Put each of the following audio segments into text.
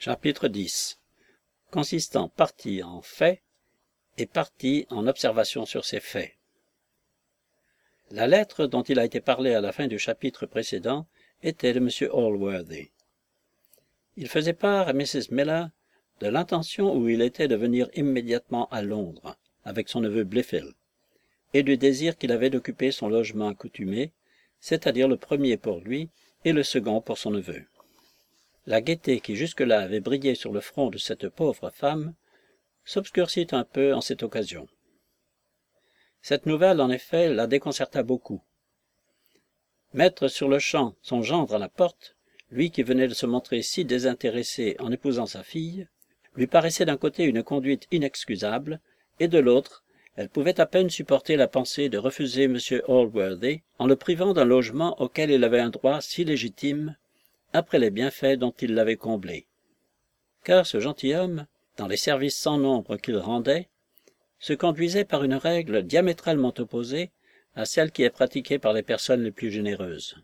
Chapitre 10 consistant partie en faits et partie en observations sur ces faits. La lettre dont il a été parlé à la fin du chapitre précédent était de M. Allworthy. Il faisait part à Mrs. Miller de l'intention où il était de venir immédiatement à Londres avec son neveu Blifil, et du désir qu'il avait d'occuper son logement accoutumé, c'est-à-dire le premier pour lui et le second pour son neveu. La gaieté qui jusque-là avait brillé sur le front de cette pauvre femme s'obscurcit un peu en cette occasion. Cette nouvelle, en effet, la déconcerta beaucoup. Mettre sur le champ son gendre à la porte, lui qui venait de se montrer si désintéressé en épousant sa fille, lui paraissait d'un côté une conduite inexcusable, et de l'autre, elle pouvait à peine supporter la pensée de refuser M. Allworthy en le privant d'un logement auquel il avait un droit si légitime, après les bienfaits dont il l'avait comblé. Car ce gentilhomme, dans les services sans nombre qu'il rendait, se conduisait par une règle diamétralement opposée à celle qui est pratiquée par les personnes les plus généreuses.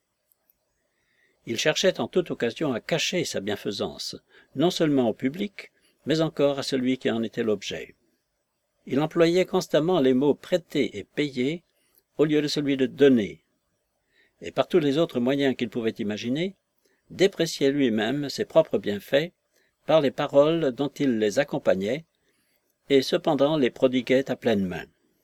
Il cherchait en toute occasion à cacher sa bienfaisance, non seulement au public, mais encore à celui qui en était l'objet. Il employait constamment les mots « prêter » et « payer » au lieu de celui de « donner », et par tous les autres moyens qu'il pouvait imaginer, dépréciait lui-même ses propres bienfaits par les paroles dont il les accompagnait, et cependant les prodiguait à pleine main.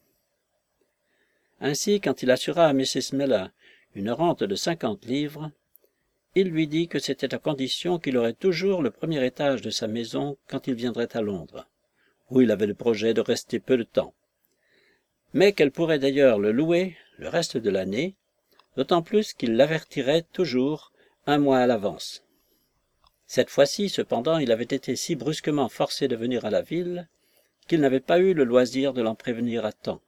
Ainsi, quand il assura à Mrs. Miller une rente de 50 livres, il lui dit que c'était à condition qu'il aurait toujours le premier étage de sa maison quand il viendrait à Londres, où il avait le projet de rester peu de temps, mais qu'elle pourrait d'ailleurs le louer le reste de l'année, d'autant plus qu'il l'avertirait toujours 1 mois à l'avance. Cette fois-ci, cependant, il avait été si brusquement forcé de venir à la ville qu'il n'avait pas eu le loisir de l'en prévenir à temps.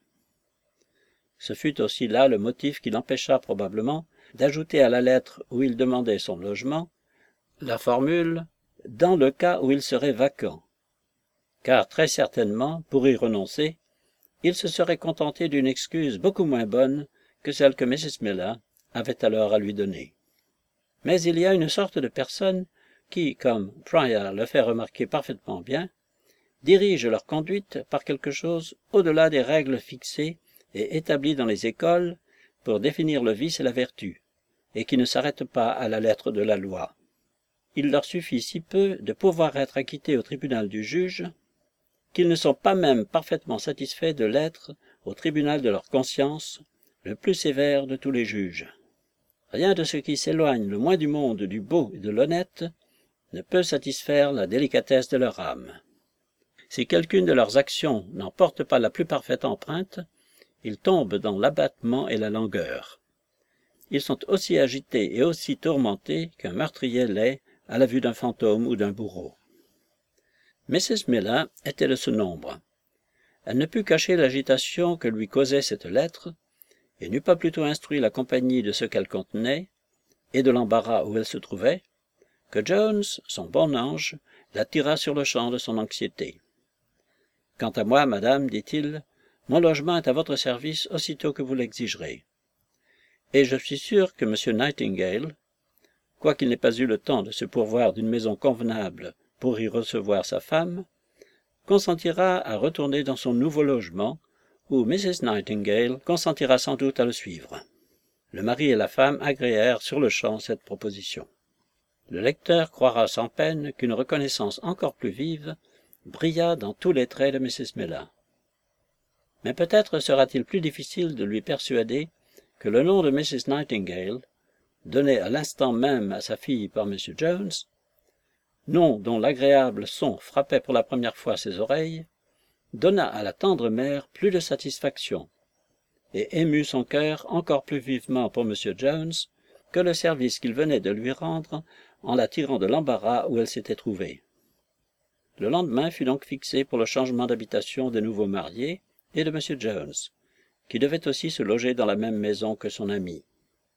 Ce fut aussi là le motif qui l'empêcha probablement d'ajouter à la lettre où il demandait son logement la formule « dans le cas où il serait vacant », car très certainement, pour y renoncer, il se serait contenté d'une excuse beaucoup moins bonne que celle que Mrs. Miller avait alors à lui donner. Mais il y a une sorte de personnes qui, comme Prior le fait remarquer parfaitement bien, dirigent leur conduite par quelque chose au-delà des règles fixées et établies dans les écoles pour définir le vice et la vertu, et qui ne s'arrêtent pas à la lettre de la loi. Il leur suffit si peu de pouvoir être acquittés au tribunal du juge, qu'ils ne sont pas même parfaitement satisfaits de l'être au tribunal de leur conscience, le plus sévère de tous les juges. Rien de ce qui s'éloigne le moins du monde du beau et de l'honnête ne peut satisfaire la délicatesse de leur âme. Si quelqu'une de leurs actions n'en porte pas la plus parfaite empreinte, ils tombent dans l'abattement et la langueur. Ils sont aussi agités et aussi tourmentés qu'un meurtrier l'est à la vue d'un fantôme ou d'un bourreau. Mrs. Miller était de ce nombre. Elle ne put cacher l'agitation que lui causait cette lettre, et n'eut pas plutôt instruit la compagnie de ce qu'elle contenait, et de l'embarras où elle se trouvait, que Jones, son bon ange, la tira sur le champ de son anxiété. « Quant à moi, madame, dit-il, mon logement est à votre service aussitôt que vous l'exigerez. Et je suis sûr que M. Nightingale, quoiqu'il n'ait pas eu le temps de se pourvoir d'une maison convenable pour y recevoir sa femme, consentira à retourner dans son nouveau logement, où Mrs. Nightingale consentira sans doute à le suivre. » Le mari et la femme agréèrent sur-le-champ cette proposition. Le lecteur croira sans peine qu'une reconnaissance encore plus vive brilla dans tous les traits de Mrs. Miller. Mais peut-être sera-t-il plus difficile de lui persuader que le nom de Mrs. Nightingale, donné à l'instant même à sa fille par M. Jones, nom dont l'agréable son frappait pour la première fois ses oreilles, donna à la tendre mère plus de satisfaction, et émut son cœur encore plus vivement pour M. Jones que le service qu'il venait de lui rendre en la tirant de l'embarras où elle s'était trouvée. Le lendemain fut donc fixé pour le changement d'habitation des nouveaux mariés et de M. Jones, qui devait aussi se loger dans la même maison que son ami.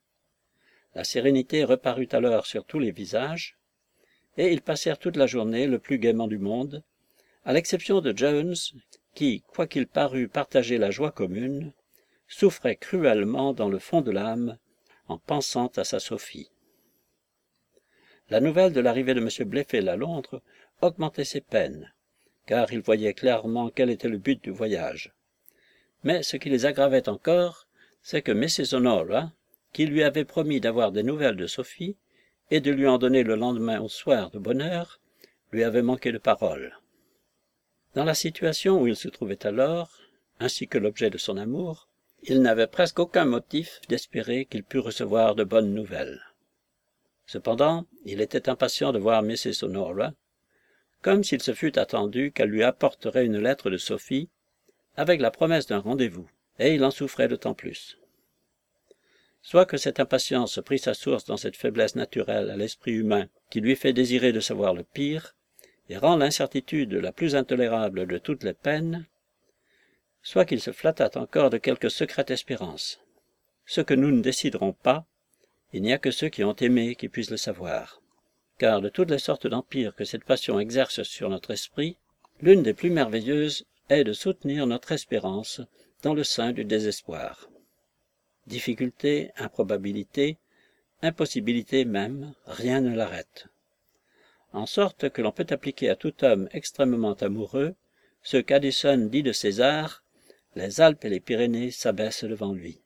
La sérénité reparut alors sur tous les visages, et ils passèrent toute la journée le plus gaiement du monde, à l'exception de Jones, qui, quoiqu'il parût partager la joie commune, souffrait cruellement dans le fond de l'âme en pensant à sa Sophie. La nouvelle de l'arrivée de M. Blayfield à Londres augmentait ses peines, car il voyait clairement quel était le but du voyage. Mais ce qui les aggravait encore, c'est que Mrs. Honoria, qui lui avait promis d'avoir des nouvelles de Sophie et de lui en donner le lendemain au soir de bonne heure, lui avait manqué de parole. Dans la situation où il se trouvait alors, ainsi que l'objet de son amour, il n'avait presque aucun motif d'espérer qu'il pût recevoir de bonnes nouvelles. Cependant, il était impatient de voir Mrs. Honoria, comme s'il se fût attendu qu'elle lui apporterait une lettre de Sophie, avec la promesse d'un rendez-vous, et il en souffrait d'autant plus. Soit que cette impatience prît sa source dans cette faiblesse naturelle à l'esprit humain qui lui fait désirer de savoir le pire, et rend l'incertitude la plus intolérable de toutes les peines, soit qu'il se flattât encore de quelque secrète espérance. Ce que nous ne déciderons pas, il n'y a que ceux qui ont aimé qui puissent le savoir. Car de toutes les sortes d'empires que cette passion exerce sur notre esprit, l'une des plus merveilleuses est de soutenir notre espérance dans le sein du désespoir. Difficulté, improbabilité, impossibilité même, rien ne l'arrête. En sorte que l'on peut appliquer à tout homme extrêmement amoureux ce qu'Addison dit de César, les Alpes et les Pyrénées s'abaissent devant lui.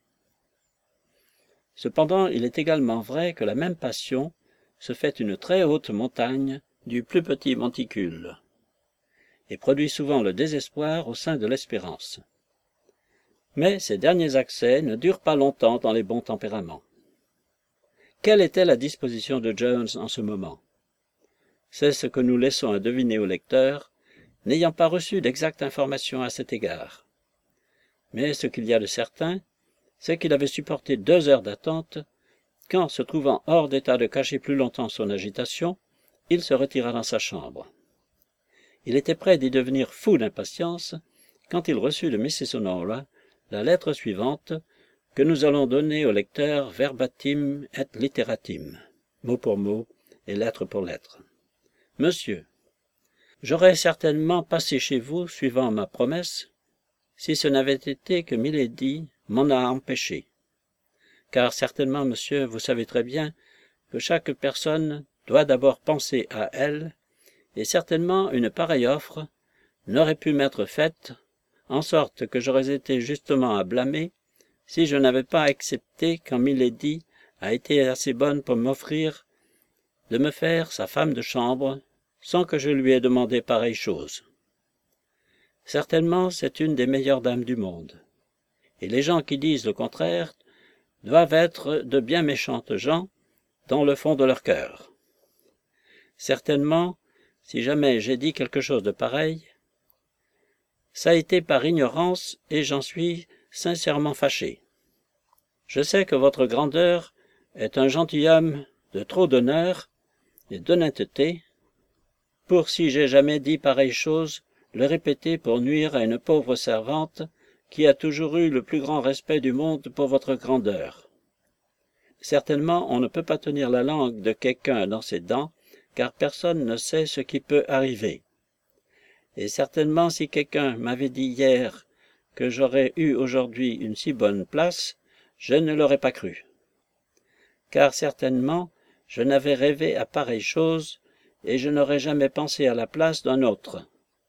Cependant, il est également vrai que la même passion se fait une très haute montagne du plus petit monticule, et produit souvent le désespoir au sein de l'espérance. Mais ces derniers accès ne durent pas longtemps dans les bons tempéraments. Quelle était la disposition de Jones en ce moment? C'est ce que nous laissons à deviner au lecteur, n'ayant pas reçu d'exactes informations à cet égard. Mais ce qu'il y a de certain, c'est qu'il avait supporté 2 heures d'attente, quand, se trouvant hors d'état de cacher plus longtemps son agitation, il se retira dans sa chambre. Il était prêt d'y devenir fou d'impatience, quand il reçut de Mrs. Honoria la lettre suivante, que nous allons donner au lecteur verbatim et literatim, mot pour mot et lettre pour lettre. Monsieur, j'aurais certainement passé chez vous, suivant ma promesse, si ce n'avait été que Milady m'en a empêché. Car certainement, monsieur, vous savez très bien que chaque personne doit d'abord penser à elle, et certainement une pareille offre n'aurait pu m'être faite, en sorte que j'aurais été justement à blâmer si je n'avais pas accepté quand Milady a été assez bonne pour m'offrir de me faire sa femme de chambre sans que je lui ai demandé pareille chose. Certainement, c'est une des meilleures dames du monde, et les gens qui disent le contraire doivent être de bien méchantes gens dans le fond de leur cœur. Certainement, si jamais j'ai dit quelque chose de pareil, ça a été par ignorance et j'en suis sincèrement fâché. Je sais que votre grandeur est un gentilhomme de trop d'honneur et d'honnêteté, pour si j'ai jamais dit pareille chose, le répéter pour nuire à une pauvre servante qui a toujours eu le plus grand respect du monde pour votre grandeur. Certainement, on ne peut pas tenir la langue de quelqu'un dans ses dents, car personne ne sait ce qui peut arriver. Et certainement, si quelqu'un m'avait dit hier que j'aurais eu aujourd'hui une si bonne place, je ne l'aurais pas cru. Car certainement, je n'avais rêvé à pareille chose, et je n'aurais jamais pensé à la place d'un autre.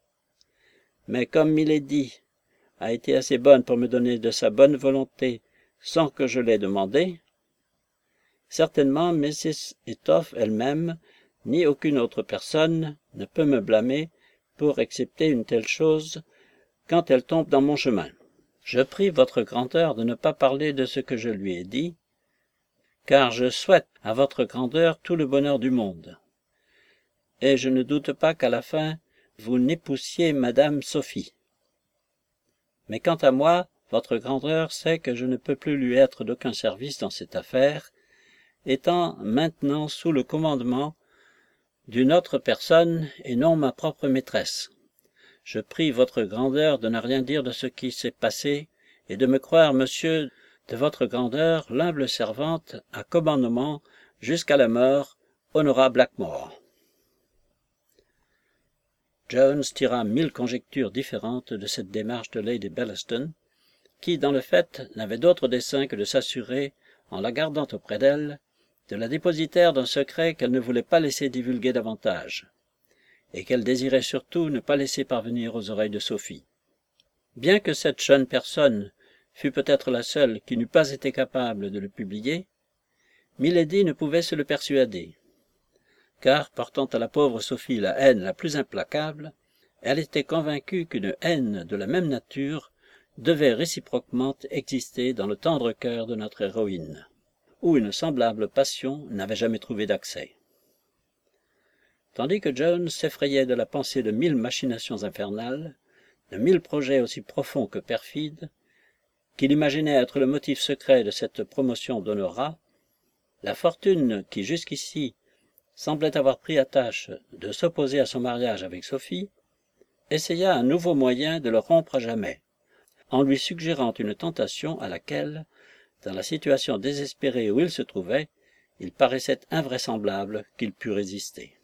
Mais comme Milady a été assez bonne pour me donner de sa bonne volonté sans que je l'aie demandé, certainement Mrs. Étoffe elle-même, ni aucune autre personne, ne peut me blâmer pour accepter une telle chose quand elle tombe dans mon chemin. Je prie votre grandeur de ne pas parler de ce que je lui ai dit, car je souhaite à votre grandeur tout le bonheur du monde. Et je ne doute pas qu'à la fin, vous n'époussiez madame Sophie. Mais quant à moi, votre grandeur sait que je ne peux plus lui être d'aucun service dans cette affaire, étant maintenant sous le commandement d'une autre personne et non ma propre maîtresse. Je prie votre grandeur de ne rien dire de ce qui s'est passé et de me croire, monsieur, de votre grandeur, l'humble servante à commandement jusqu'à la mort, Honora Blackmore. Jones tira 1000 conjectures différentes de cette démarche de Lady Bellaston, qui, dans le fait, n'avait d'autre dessein que de s'assurer, en la gardant auprès d'elle, de la dépositaire d'un secret qu'elle ne voulait pas laisser divulguer davantage, et qu'elle désirait surtout ne pas laisser parvenir aux oreilles de Sophie. Bien que cette jeune personne fût peut-être la seule qui n'eût pas été capable de le publier, Milady ne pouvait se le persuader, car, portant à la pauvre Sophie la haine la plus implacable, elle était convaincue qu'une haine de la même nature devait réciproquement exister dans le tendre cœur de notre héroïne, où une semblable passion n'avait jamais trouvé d'accès. Tandis que Jones s'effrayait de la pensée de 1000 machinations infernales, de 1000 projets aussi profonds que perfides, qu'il imaginait être le motif secret de cette promotion d'Honorat, la fortune qui jusqu'ici semblait avoir pris à tâche de s'opposer à son mariage avec Sophie, essaya un nouveau moyen de le rompre à jamais, en lui suggérant une tentation à laquelle, dans la situation désespérée où il se trouvait, il paraissait invraisemblable qu'il pût résister.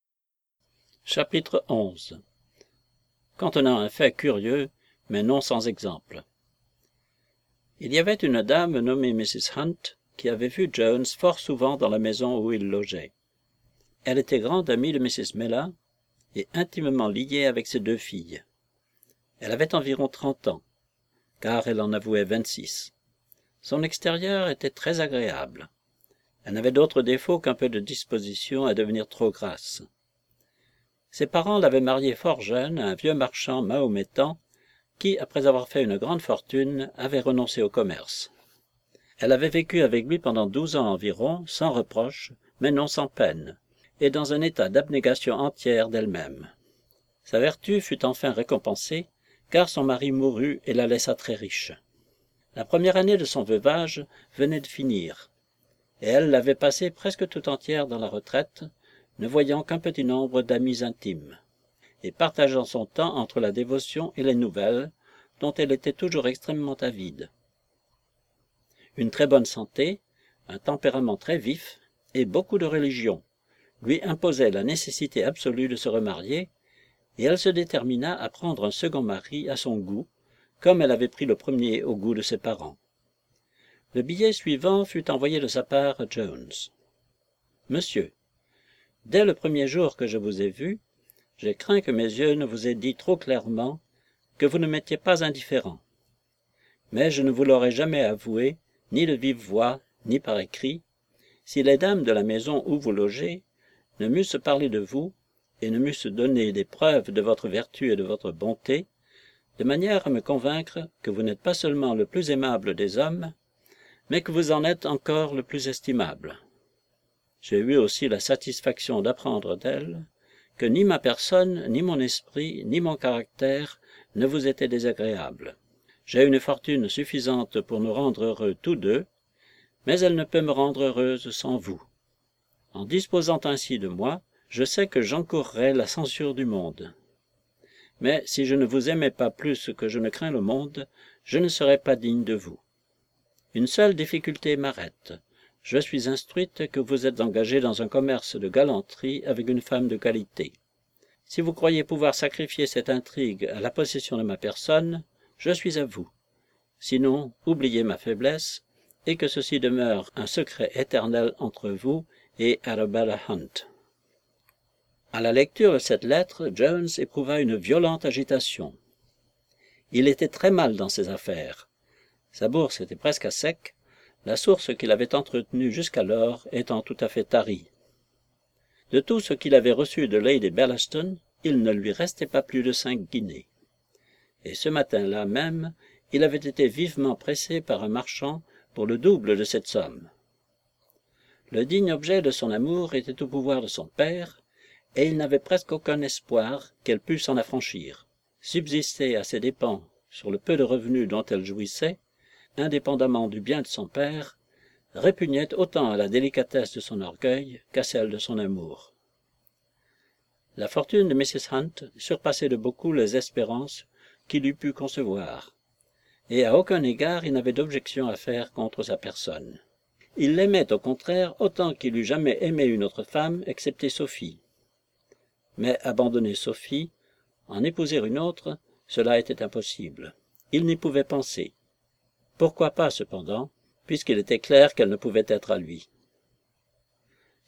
Chapitre 11 contenant un fait curieux, mais non sans exemple. Il y avait une dame nommée Mrs. Hunt qui avait vu Jones fort souvent dans la maison où il logeait. Elle était grande amie de Mrs. Miller et intimement liée avec ses 2 filles. Elle avait environ 30 ans, car elle en avouait 26. Son extérieur était très agréable. Elle n'avait d'autre défaut qu'un peu de disposition à devenir trop grasse. Ses parents l'avaient mariée fort jeune à un vieux marchand mahométan qui, après avoir fait une grande fortune, avait renoncé au commerce. Elle avait vécu avec lui pendant 12 ans environ, sans reproche, mais non sans peine, et dans un état d'abnégation entière d'elle-même. Sa vertu fut enfin récompensée, car son mari mourut et la laissa très riche. La première année de son veuvage venait de finir, et elle l'avait passée presque tout entière dans la retraite, ne voyant qu'un petit nombre d'amis intimes, et partageant son temps entre la dévotion et les nouvelles, dont elle était toujours extrêmement avide. Une très bonne santé, un tempérament très vif et beaucoup de religion lui imposaient la nécessité absolue de se remarier, et elle se détermina à prendre un second mari à son goût, comme elle avait pris le premier au goût de ses parents. Le billet suivant fut envoyé de sa part à Jones. « Monsieur, dès le premier jour que je vous ai vu, j'ai craint que mes yeux ne vous aient dit trop clairement que vous ne m'étiez pas indifférent. Mais je ne vous l'aurais jamais avoué, ni de vive voix, ni par écrit, si les dames de la maison où vous logez ne m'eussent parlé de vous et ne m'eussent donné des preuves de votre vertu et de votre bonté, de manière à me convaincre que vous n'êtes pas seulement le plus aimable des hommes, mais que vous en êtes encore le plus estimable. J'ai eu aussi la satisfaction d'apprendre d'elle que ni ma personne, ni mon esprit, ni mon caractère ne vous étaient désagréables. J'ai une fortune suffisante pour nous rendre heureux tous deux, mais elle ne peut me rendre heureuse sans vous. En disposant ainsi de moi, je sais que j'encourrais la censure du monde. Mais si je ne vous aimais pas plus que je ne crains le monde, je ne serais pas digne de vous. Une seule difficulté m'arrête. Je suis instruite que vous êtes engagé dans un commerce de galanterie avec une femme de qualité. Si vous croyez pouvoir sacrifier cette intrigue à la possession de ma personne, je suis à vous. Sinon, oubliez ma faiblesse, et que ceci demeure un secret éternel entre vous et Arabella Hunt. » À la lecture de cette lettre, Jones éprouva une violente agitation. Il était très mal dans ses affaires. Sa bourse était presque à sec, la source qu'il avait entretenue jusqu'alors étant tout à fait tarie. De tout ce qu'il avait reçu de Lady Bellaston, il ne lui restait pas plus de 5 guinées. Et ce matin-là même, il avait été vivement pressé par un marchand pour le double de cette somme. Le digne objet de son amour était au pouvoir de son père, et il n'avait presque aucun espoir qu'elle pût s'en affranchir. Subsister à ses dépens sur le peu de revenus dont elle jouissait, indépendamment du bien de son père, répugnait autant à la délicatesse de son orgueil qu'à celle de son amour. La fortune de Mrs. Hunt surpassait de beaucoup les espérances qu'il eût pu concevoir, et à aucun égard il n'avait d'objection à faire contre sa personne. Il l'aimait au contraire autant qu'il eût jamais aimé une autre femme, excepté Sophie. Mais abandonner Sophie, en épouser une autre, cela était impossible. Il n'y pouvait penser. Pourquoi pas, cependant, puisqu'il était clair qu'elle ne pouvait être à lui.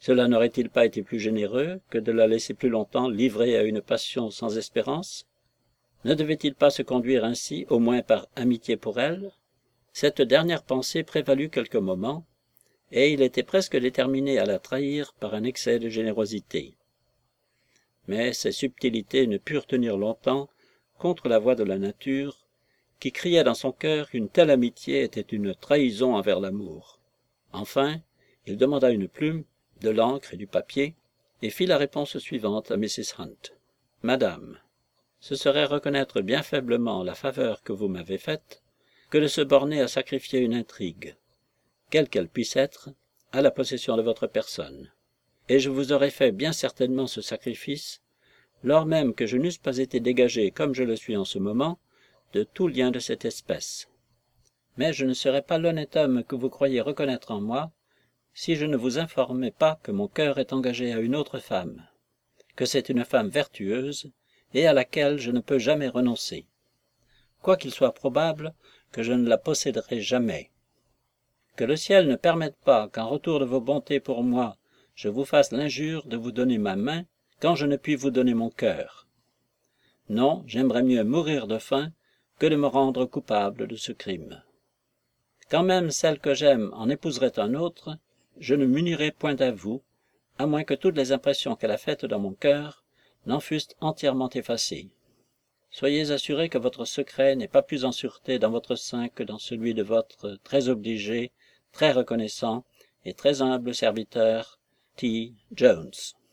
Cela n'aurait-il pas été plus généreux que de la laisser plus longtemps livrée à une passion sans espérance? Ne devait-il pas se conduire ainsi, au moins par amitié pour elle? Cette dernière pensée prévalut quelques moments, et il était presque déterminé à la trahir par un excès de générosité. Mais ces subtilités ne purent tenir longtemps contre la voix de la nature, qui criait dans son cœur qu'une telle amitié était une trahison envers l'amour. Enfin, il demanda une plume, de l'encre et du papier, et fit la réponse suivante à Mrs. Hunt. « Madame, ce serait reconnaître bien faiblement la faveur que vous m'avez faite que de se borner à sacrifier une intrigue, quelle qu'elle puisse être, à la possession de votre personne. Et je vous aurais fait bien certainement ce sacrifice, lors même que je n'eusse pas été dégagé, comme je le suis en ce moment, de tout lien de cette espèce. Mais je ne serais pas l'honnête homme que vous croyez reconnaître en moi, si je ne vous informais pas que mon cœur est engagé à une autre femme, que c'est une femme vertueuse, et à laquelle je ne peux jamais renoncer, quoiqu'il soit probable que je ne la posséderai jamais. Que le ciel ne permette pas qu'en retour de vos bontés pour moi, je vous fasse l'injure de vous donner ma main, quand je ne puis vous donner mon cœur. Non, j'aimerais mieux mourir de faim que de me rendre coupable de ce crime. Quand même celle que j'aime en épouserait un autre, je ne m'unirai point à vous, à moins que toutes les impressions qu'elle a faites dans mon cœur n'en fussent entièrement effacées. Soyez assuré que votre secret n'est pas plus en sûreté dans votre sein que dans celui de votre très obligé, très reconnaissant et très humble serviteur, T. Jones. »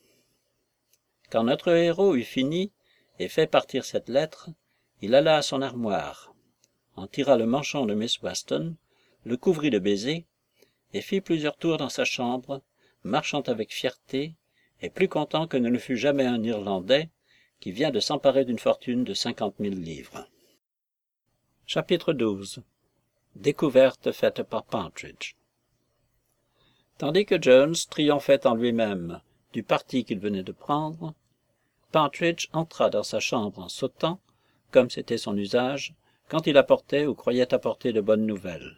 Quand notre héros eut fini et fait partir cette lettre, il alla à son armoire, en tira le manchon de Miss Weston, le couvrit de baisers, et fit plusieurs tours dans sa chambre, marchant avec fierté, et plus content que ne le fut jamais un Irlandais, qui vient de s'emparer d'une fortune de 50 000 livres. Chapitre 12. Découverte faite par Partridge. Tandis que Jones triomphait en lui-même du parti qu'il venait de prendre, Partridge entra dans sa chambre en sautant, comme c'était son usage, quand il apportait ou croyait apporter de bonnes nouvelles.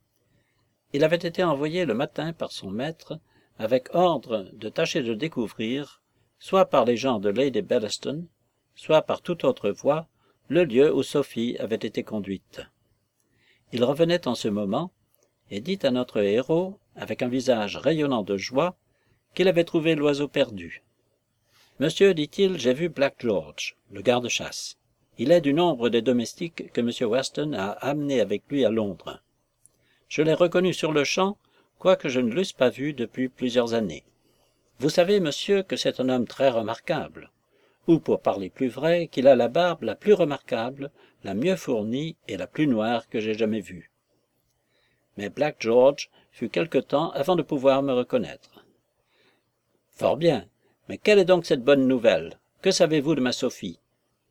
Il avait été envoyé le matin par son maître, avec ordre de tâcher de découvrir, soit par les gens de Lady Bellaston, soit par toute autre voie, le lieu où Sophie avait été conduite. Il revenait en ce moment, et dit à notre héros, avec un visage rayonnant de joie, qu'il avait trouvé l'oiseau perdu. « Monsieur, dit-il, j'ai vu Black George, le garde-chasse. Il est du nombre des domestiques que M. Weston a amenés avec lui à Londres. Je l'ai reconnu sur-le-champ, quoique je ne l'eusse pas vu depuis plusieurs années. Vous savez, monsieur, que c'est un homme très remarquable, ou pour parler plus vrai, qu'il a la barbe la plus remarquable, la mieux fournie et la plus noire que j'ai jamais vue. Mais Black George fut quelque temps avant de pouvoir me reconnaître. Fort bien, mais quelle est donc cette bonne nouvelle? Que savez-vous de ma Sophie?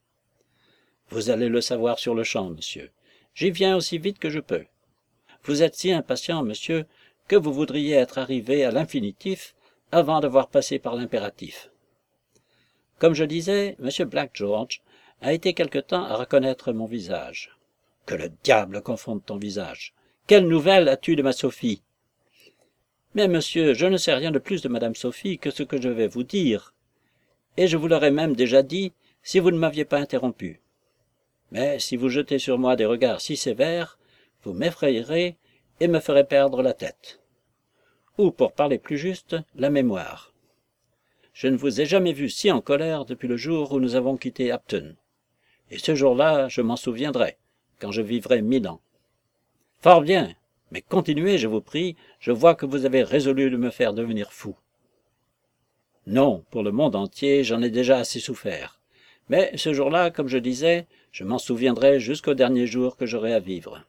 Vous allez le savoir sur-le-champ, monsieur. J'y viens aussi vite que je peux. Vous êtes si impatient, monsieur, que vous voudriez être arrivé à l'infinitif avant d'avoir passé par l'impératif. Comme je disais, M. Black George a été quelque temps à reconnaître mon visage. Que le diable confonde ton visage! Quelle nouvelle as-tu de ma Sophie? Mais, monsieur, je ne sais rien de plus de madame Sophie que ce que je vais vous dire, et je vous l'aurais même déjà dit si vous ne m'aviez pas interrompu. Mais si vous jetez sur moi des regards si sévères, vous m'effrayerez et me ferez perdre la tête. Ou, pour parler plus juste, la mémoire. Je ne vous ai jamais vu si en colère depuis le jour où nous avons quitté Upton. Et ce jour-là, je m'en souviendrai, quand je vivrai 1000 ans. Fort bien, mais continuez, je vous prie, je vois que vous avez résolu de me faire devenir fou. Non, pour le monde entier, j'en ai déjà assez souffert. Mais ce jour-là, comme je disais, je m'en souviendrai jusqu'au dernier jour que j'aurai à vivre.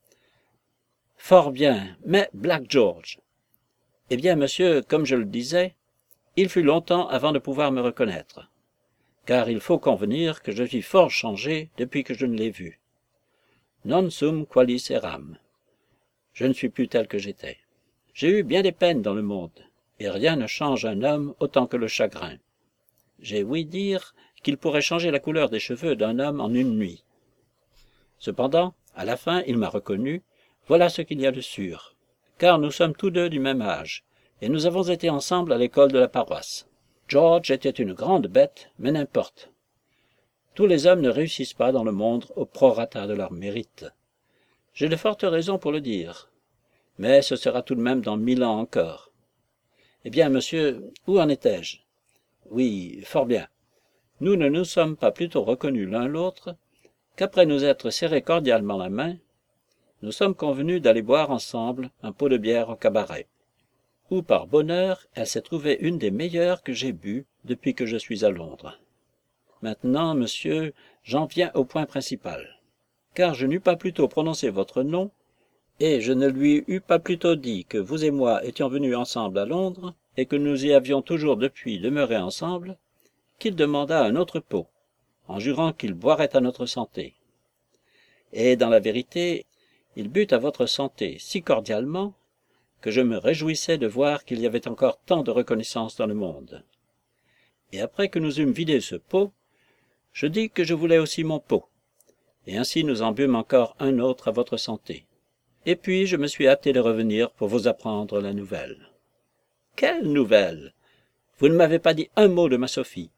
Fort bien, mais Black George. Eh bien, monsieur, comme je le disais, il fut longtemps avant de pouvoir me reconnaître, car il faut convenir que je suis fort changé depuis que je ne l'ai vu. Non sum qualis eram. Je ne suis plus tel que j'étais. J'ai eu bien des peines dans le monde, et rien ne change un homme autant que le chagrin. J'ai ouï dire qu'il pourrait changer la couleur des cheveux d'un homme en une nuit. Cependant, à la fin, il m'a reconnu, voilà ce qu'il y a de sûr, car nous sommes tous deux du même âge, et nous avons été ensemble à l'école de la paroisse. George était une grande bête, mais n'importe. Tous les hommes ne réussissent pas dans le monde au prorata de leur mérite. J'ai de fortes raisons pour le dire, mais ce sera tout de même dans 1000 ans encore. Eh bien, monsieur, où en étais-je? Oui, fort bien. Nous ne nous sommes pas plutôt reconnus l'un l'autre qu'après nous être serrés cordialement la main, nous sommes convenus d'aller boire ensemble un pot de bière au cabaret, où par bonheur elle s'est trouvée une des meilleures que j'ai bues depuis que je suis à Londres. Maintenant, monsieur, j'en viens au point principal, car je n'eus pas plutôt prononcé votre nom, et je ne lui eus pas plutôt dit que vous et moi étions venus ensemble à Londres, et que nous y avions toujours depuis demeuré ensemble, qu'il demanda un autre pot, en jurant qu'il boirait à notre santé. Et dans la vérité, il but à votre santé si cordialement que je me réjouissais de voir qu'il y avait encore tant de reconnaissance dans le monde. Et après que nous eûmes vidé ce pot, je dis que je voulais aussi mon pot, et ainsi nous en bûmes encore un autre à votre santé. Et puis je me suis hâté de revenir pour vous apprendre la nouvelle. Quelle nouvelle? Vous ne m'avez pas dit un mot de ma Sophie.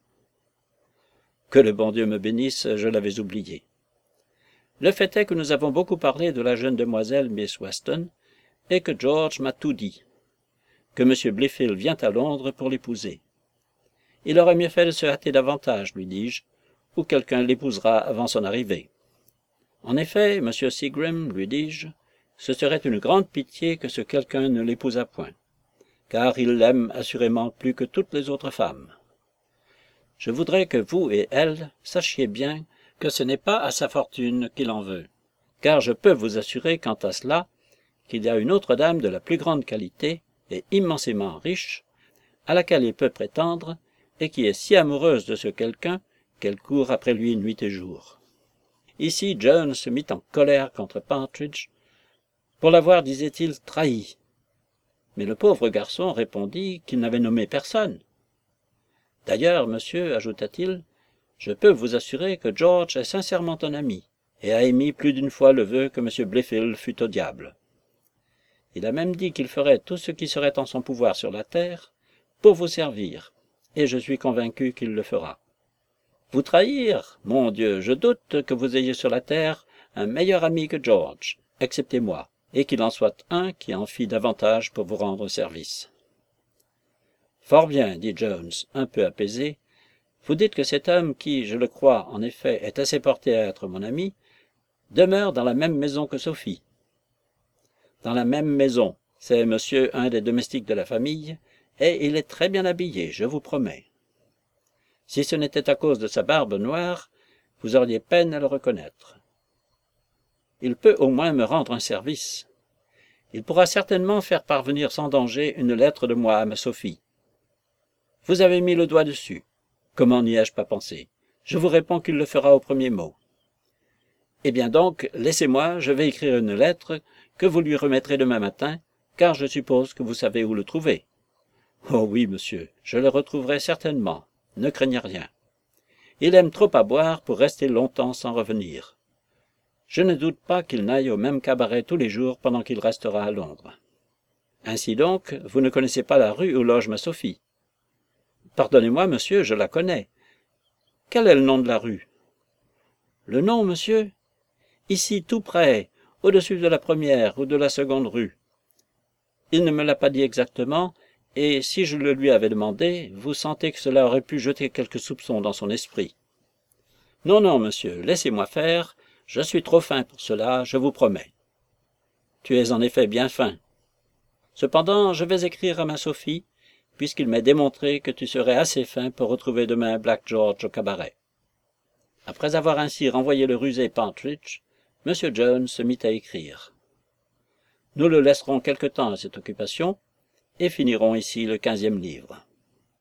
Que le bon Dieu me bénisse, je l'avais oublié. Le fait est que nous avons beaucoup parlé de la jeune demoiselle Miss Weston, et que George m'a tout dit, que M. Blifil vient à Londres pour l'épouser. Il aurait mieux fait de se hâter davantage, lui dis-je, ou quelqu'un l'épousera avant son arrivée. En effet, M. Seagrim, lui dis-je, ce serait une grande pitié que ce quelqu'un ne l'épousât point, car il l'aime assurément plus que toutes les autres femmes. Je voudrais que vous et elle sachiez bien que ce n'est pas à sa fortune qu'il en veut, car je peux vous assurer quant à cela qu'il y a une autre dame de la plus grande qualité et immensément riche, à laquelle il peut prétendre, et qui est si amoureuse de ce quelqu'un qu'elle court après lui nuit et jour. Ici John se mit en colère contre Partridge, pour l'avoir, disait-il, trahi. Mais le pauvre garçon répondit qu'il n'avait nommé personne. D'ailleurs, monsieur, ajouta-t-il, je peux vous assurer que George est sincèrement un ami, et a émis plus d'une fois le vœu que M. Blifil fût au diable. Il a même dit qu'il ferait tout ce qui serait en son pouvoir sur la terre pour vous servir, et je suis convaincu qu'il le fera. Vous trahir? Mon Dieu, je doute que vous ayez sur la terre un meilleur ami que George, excepté moi, et qu'il en soit un qui en fit davantage pour vous rendre service. Fort bien, dit Jones, un peu apaisé. Vous dites que cet homme qui, je le crois, en effet, est assez porté à être mon ami, demeure dans la même maison que Sophie. Dans la même maison, c'est monsieur un des domestiques de la famille, et il est très bien habillé, je vous promets. Si ce n'était à cause de sa barbe noire, vous auriez peine à le reconnaître. Il peut au moins me rendre un service. Il pourra certainement faire parvenir sans danger une lettre de moi à ma Sophie. Vous avez mis le doigt dessus. Comment n'y ai-je pas pensé? Je vous réponds qu'il le fera au premier mot. Eh bien donc, laissez-moi, je vais écrire une lettre que vous lui remettrez demain matin, car je suppose que vous savez où le trouver. Oh oui, monsieur, je le retrouverai certainement, ne craignez rien. Il aime trop à boire pour rester longtemps sans revenir. Je ne doute pas qu'il n'aille au même cabaret tous les jours pendant qu'il restera à Londres. Ainsi donc, vous ne connaissez pas la rue où loge ma Sophie? Pardonnez-moi, monsieur, je la connais. Quel est le nom de la rue? Le nom, monsieur? Ici, tout près, au-dessus de la première ou de la seconde rue. Il ne me l'a pas dit exactement, et si je le lui avais demandé, vous sentez que cela aurait pu jeter quelques soupçons dans son esprit. Non, non, monsieur, laissez-moi faire, je suis trop fin pour cela, je vous promets. Tu es en effet bien fin. Cependant, je vais écrire à ma Sophie, puisqu'il m'est démontré que tu serais assez fin pour retrouver demain Black George au cabaret. Après avoir ainsi renvoyé le rusé Partridge, M. Jones se mit à écrire. Nous le laisserons quelque temps à cette occupation, et finirons ici le 15e livre.